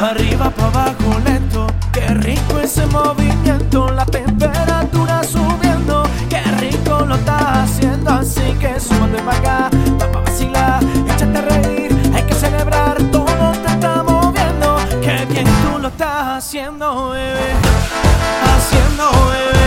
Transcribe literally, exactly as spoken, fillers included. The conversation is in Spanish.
arriba pa' abajo lento, qué rico ese movimiento, la temperatura subiendo, qué rico lo estás haciendo, así que súbete pa' acá, vamos a vacilar, échate a reír, hay que celebrar, todo te está moviendo, qué bien tú lo estás haciendo, bebé, haciendo, bebé.